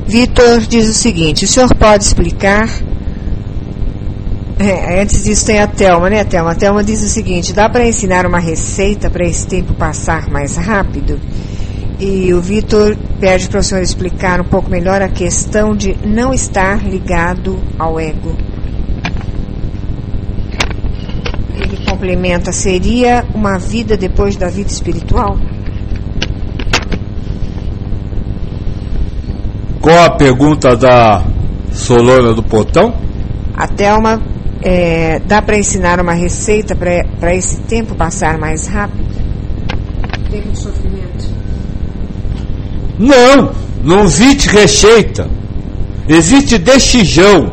Vitor diz o seguinte: o senhor pode explicar... antes disso tem a Thelma, né, Thelma? A Thelma diz o seguinte: dá para ensinar uma receita para esse tempo passar mais rápido? E o Vitor pede para o senhor explicar um pouco melhor a questão de não estar ligado ao ego. Ele complementa: seria uma vida depois da vida espiritual? Qual a pergunta da Solona do Portão? A Thelma, dá para ensinar uma receita para esse tempo passar mais rápido? Tempo de sofrimento. Não existe receita. Existe decisão.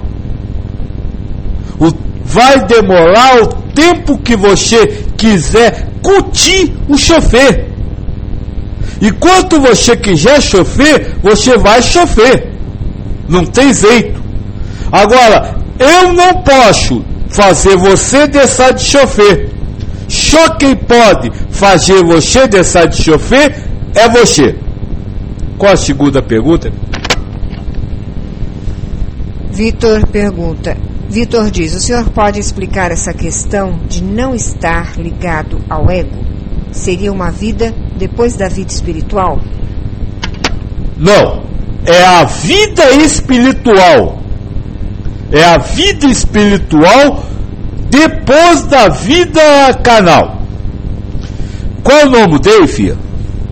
Vai demorar o tempo que você quiser curtir o chofer. E quando você quiser chofer, você vai chofer. Não tem jeito. Agora, eu não posso fazer você deixar de chofer. Só quem pode fazer você deixar de chofer é você. Qual a segunda pergunta? Vitor diz: o senhor pode explicar essa questão de não estar ligado ao ego? Seria uma vida depois da vida espiritual? Não, é a vida espiritual. É a vida espiritual depois da vida carnal. Qual é o nome dele, filha?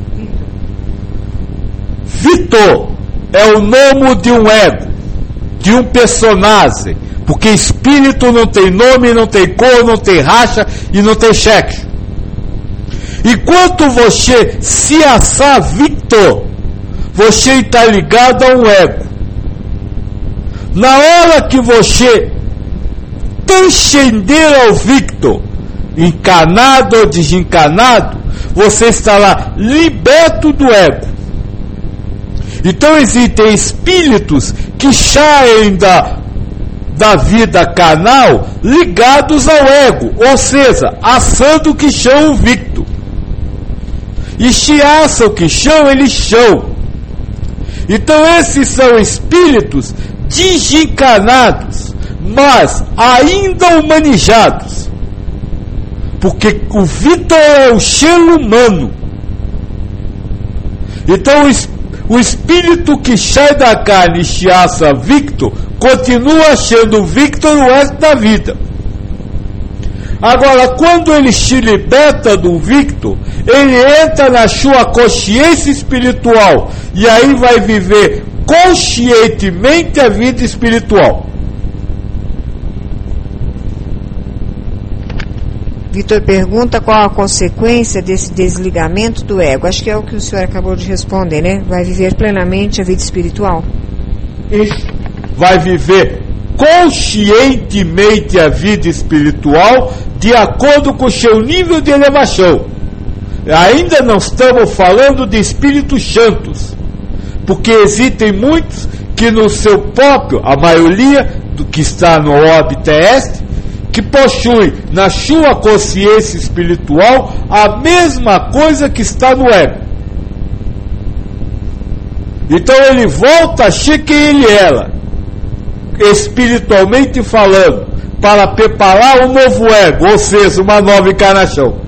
Vitor é o nome de um ego, de um personagem, porque espírito não tem nome, não tem cor, não tem raça e não tem sexo. Enquanto você se achar Vitor, você está ligado a um ego. Na hora que você transcender ao Victor, encarnado ou desencarnado, você estará liberto do ego. Então existem espíritos que saem da vida carnal ligados ao ego, ou seja, achando que são o Victor. E se acham que são, eles são. Então esses são espíritos desencarnados, mas ainda humanizados. Porque o Victor é o ser humano. Então o espírito que sai da carne e se acha Victor, continua sendo Victor o resto da vida. Agora, quando ele se liberta do Victor, ele entra na sua consciência espiritual e aí vai viver conscientemente a vida espiritual. Vitor pergunta qual a consequência desse desligamento do ego. Acho que é o que o senhor acabou de responder, né? Vai viver plenamente a vida espiritual? Isso. Vai viver conscientemente a vida espiritual de acordo com o seu nível de elevação. Ainda não estamos falando de espíritos santos, porque existem muitos que no seu próprio, a maioria do que está no orbe terrestre, que possui na sua consciência espiritual a mesma coisa que está no ego. Então ele volta a ser quem ele era, espiritualmente falando, para preparar um novo ego, ou seja, uma nova encarnação.